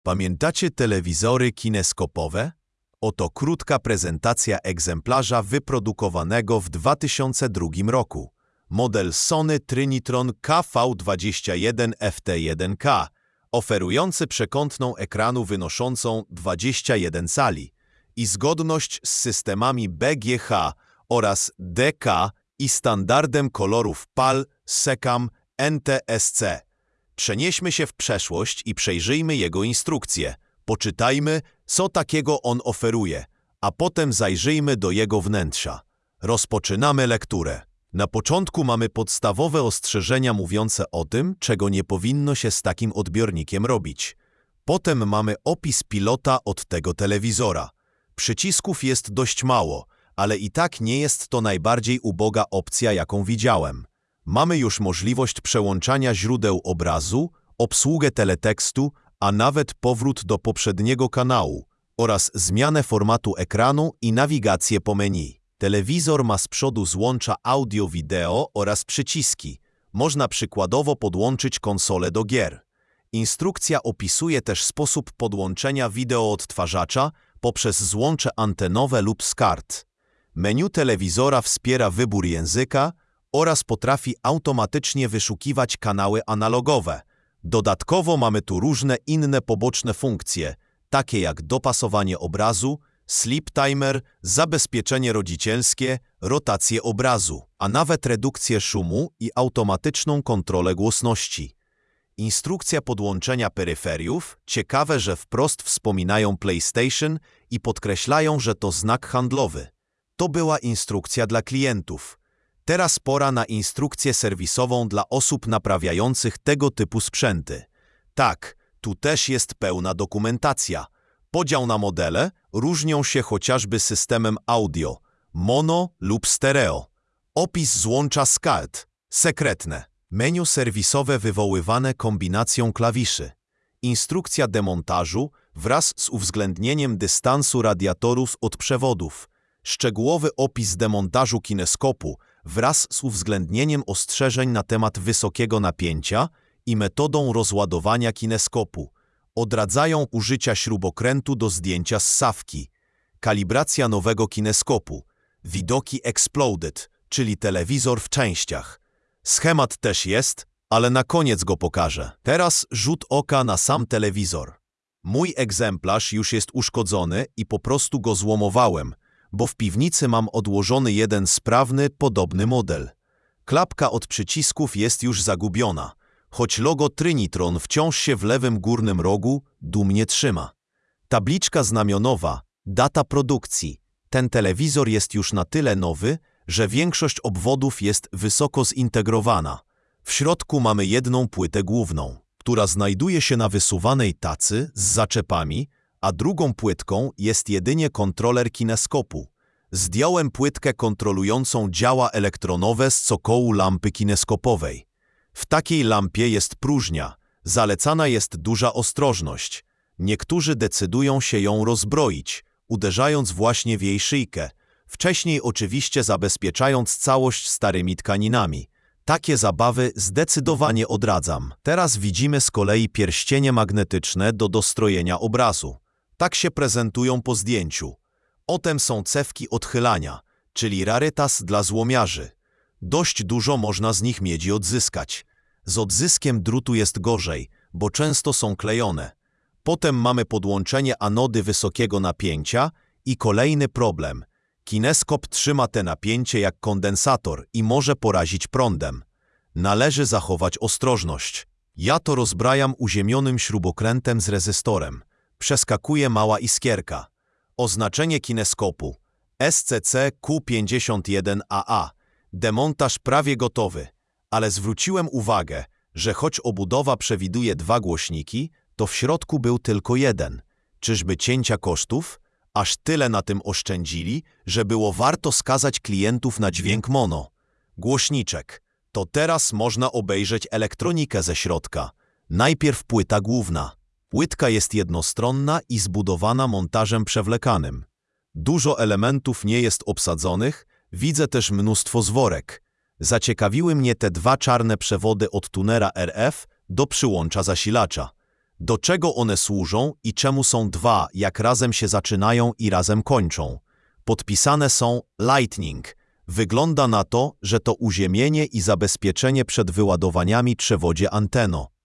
Pamiętacie telewizory kineskopowe? Oto krótka prezentacja egzemplarza wyprodukowanego w 2002 roku. Model Sony Trinitron KV21FT1K, oferujący przekątną ekranu wynoszącą 21 cali i zgodność z systemami BGH oraz DK i standardem kolorów PAL, SECAM, NTSC. Przenieśmy się w przeszłość i przejrzyjmy jego instrukcje. Poczytajmy, co takiego on oferuje, a potem zajrzyjmy do jego wnętrza. Rozpoczynamy lekturę. Na początku mamy podstawowe ostrzeżenia mówiące o tym, czego nie powinno się z takim odbiornikiem robić. Potem mamy opis pilota od tego telewizora. Przycisków jest dość mało, ale i tak nie jest to najbardziej uboga opcja, jaką widziałem. Mamy już możliwość przełączania źródeł obrazu, obsługę teletekstu, a nawet powrót do poprzedniego kanału oraz zmianę formatu ekranu i nawigację po menu. Telewizor ma z przodu złącza audio-wideo oraz przyciski. Można przykładowo podłączyć konsolę do gier. Instrukcja opisuje też sposób podłączenia wideoodtwarzacza poprzez złącze antenowe lub SCART. Menu telewizora wspiera wybór języka oraz potrafi automatycznie wyszukiwać kanały analogowe. Dodatkowo mamy tu różne inne poboczne funkcje, takie jak dopasowanie obrazu, sleep timer, zabezpieczenie rodzicielskie, rotację obrazu, a nawet redukcję szumu i automatyczną kontrolę głośności. Instrukcja podłączenia peryferiów, ciekawe, że wprost wspominają PlayStation i podkreślają, że to znak handlowy. To była instrukcja dla klientów. Teraz pora na instrukcję serwisową dla osób naprawiających tego typu sprzęty. Tak, tu też jest pełna dokumentacja. Podział na modele różnią się chociażby systemem audio, mono lub stereo. Opis złącza SCART, sekretne. Menu serwisowe wywoływane kombinacją klawiszy. Instrukcja demontażu wraz z uwzględnieniem dystansu radiatorów od przewodów. Szczegółowy opis demontażu kineskopu wraz z uwzględnieniem ostrzeżeń na temat wysokiego napięcia i metodą rozładowania kineskopu. Odradzają użycia śrubokrętu do zdjęcia ssawki. Kalibracja nowego kineskopu. Widoki exploded, czyli telewizor w częściach. Schemat też jest, ale na koniec go pokażę. Teraz rzut oka na sam telewizor. Mój egzemplarz już jest uszkodzony i po prostu go złomowałem, bo w piwnicy mam odłożony jeden sprawny, podobny model. Klapka od przycisków jest już zagubiona, choć logo Trinitron wciąż się w lewym górnym rogu dumnie trzyma. Tabliczka znamionowa, data produkcji. Ten telewizor jest już na tyle nowy, że większość obwodów jest wysoko zintegrowana. W środku mamy jedną płytę główną, która znajduje się na wysuwanej tacy z zaczepami, a drugą płytką jest jedynie kontroler kineskopu. Zdjąłem płytkę kontrolującą działa elektronowe z cokołu lampy kineskopowej. W takiej lampie jest próżnia, zalecana jest duża ostrożność. Niektórzy decydują się ją rozbroić, uderzając właśnie w jej szyjkę, wcześniej oczywiście zabezpieczając całość starymi tkaninami. Takie zabawy zdecydowanie odradzam. Teraz widzimy z kolei pierścienie magnetyczne do dostrojenia obrazu. Tak się prezentują po zdjęciu. Potem są cewki odchylania, czyli rarytas dla złomiarzy. Dość dużo można z nich miedzi odzyskać. Z odzyskiem drutu jest gorzej, bo często są klejone. Potem mamy podłączenie anody wysokiego napięcia i kolejny problem. Kineskop trzyma te napięcie jak kondensator i może porazić prądem. Należy zachować ostrożność. Ja to rozbrajam uziemionym śrubokrętem z rezystorem. Przeskakuje mała iskierka. Oznaczenie kineskopu SCC Q51AA. Demontaż prawie gotowy, ale zwróciłem uwagę, że choć obudowa przewiduje 2 głośniki, to w środku był tylko jeden. Czyżby cięcia kosztów? Aż tyle na tym oszczędzili, że było warto skazać klientów na dźwięk mono. Głośniczek. To teraz można obejrzeć elektronikę ze środka. Najpierw płyta główna. Płytka jest jednostronna i zbudowana montażem przewlekanym. Dużo elementów nie jest obsadzonych, widzę też mnóstwo zworek. Zaciekawiły mnie te 2 czarne przewody od tunera RF do przyłącza zasilacza. Do czego one służą i czemu są dwa, jak razem się zaczynają i razem kończą? Podpisane są Lightning. Wygląda na to, że to uziemienie i zabezpieczenie przed wyładowaniami trzewodzie anteno.